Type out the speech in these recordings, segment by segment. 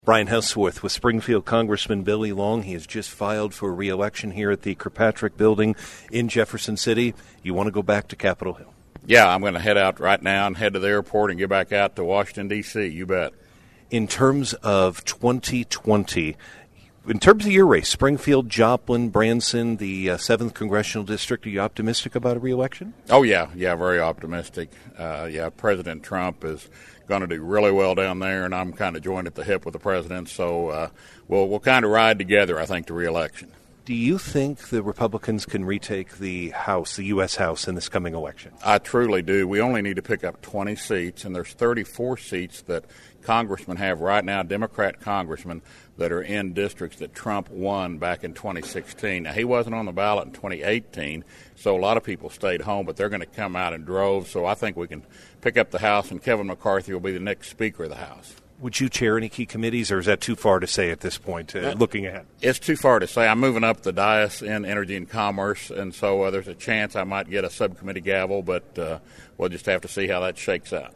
Brian Houseworth with Springfield Congressman Billy Long. He has just filed for re-election here at the Kirkpatrick Building in Jefferson City. You want to go back to Capitol Hill? Yeah, I'm going to head out right now and head to the airport and get back out to Washington, D.C., you bet. In terms of 2020, in terms of your race, Springfield, Joplin, Branson, the 7th Congressional District, are you optimistic about a re-election? Oh, yeah, very optimistic. President Trump is going to do really well down there, and I'm kind of joined at the hip with the president, so we'll kind of ride together, I think, to re-election. Do you think the Republicans can retake the House, the U.S. House, in this coming election? I truly do. We only need to pick up 20 seats, and there's 34 seats that congressmen have right now, Democrat congressmen, that are in districts that Trump won back in 2016. Now, he wasn't on the ballot in 2018, so a lot of people stayed home, but they're going to come out in droves, so I think we can pick up the House, and Kevin McCarthy will be the next Speaker of the House. Would you chair any key committees, or is that too far to say at this point, looking ahead? It's too far to say. I'm moving up the dais in Energy and Commerce, and so there's a chance I might get a subcommittee gavel, but we'll just have to see how that shakes out.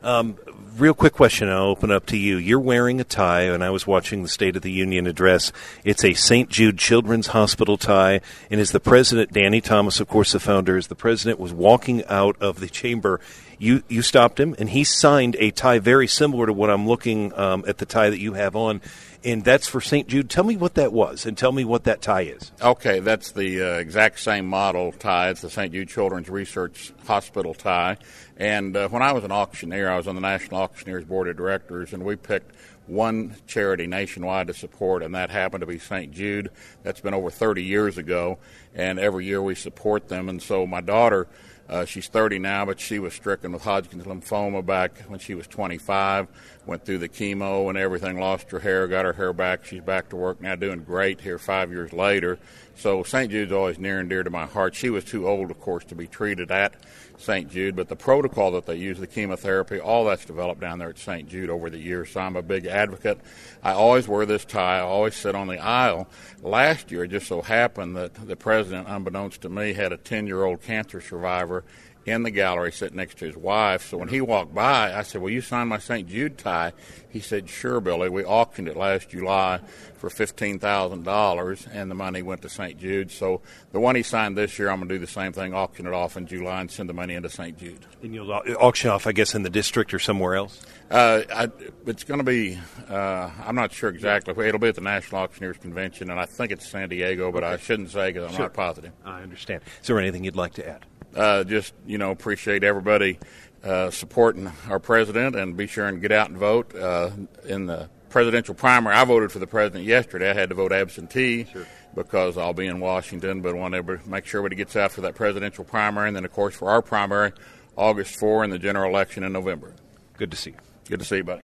Real quick question, I'll open up to you. You're wearing a tie, and I was watching the State of the Union address. It's a St. Jude Children's Hospital tie, and as the president, Danny Thomas, of course, the founder, as the president was walking out of the chamber, you stopped him, and he signed a tie very similar to what I'm looking at the tie that you have on, and that's for St. Jude. Tell me what that was, and tell me what that tie is. Okay, that's the exact same model tie. It's the St. Jude Children's Research Hospital tie. And when I was an auctioneer, I was on the National Auctioneers Board of Directors, and we picked one charity nationwide to support, and that happened to be St. Jude. That's been over 30 years ago, and every year we support them. And so my daughter, she's 30 now, but she was stricken with Hodgkin's lymphoma back when she was 25, went through the chemo and everything, lost her hair, got her hair back. She's back to work now, doing great here 5 years later. So St. Jude's always near and dear to my heart. She was too old, of course, to be treated at St. Jude, but the protocol that they use, the chemotherapy, all that's developed down there at St. Jude over the years, so I'm a big advocate. I always wear this tie. I always sit on the aisle. Last year, it just so happened that the president, unbeknownst to me, had a 10-year-old cancer survivor in the gallery sitting next to his wife. So when he walked by, I said, "Will you sign my St. Jude tie?" He said, "Sure, Billy." We auctioned it last July for $15,000, and the money went to St. Jude. So the one he signed this year, I'm going to do the same thing, auction it off in July and send the money into St. Jude. And you'll auction off, I guess, in the district or somewhere else? It's going to be, I'm not sure exactly. It'll be at the National Auctioneers Convention, and I think it's San Diego, but okay. I shouldn't say because I'm not positive. I understand. Is there anything you'd like to add? Just, appreciate everybody supporting our president, and be sure and get out and vote. In the presidential primary, I voted for the president yesterday. I had to vote absentee because I'll be in Washington, but want to make sure everybody gets out for that presidential primary, and then, of course, for our primary, August 4 and the general election in November. Good to see you. Good to see you, buddy.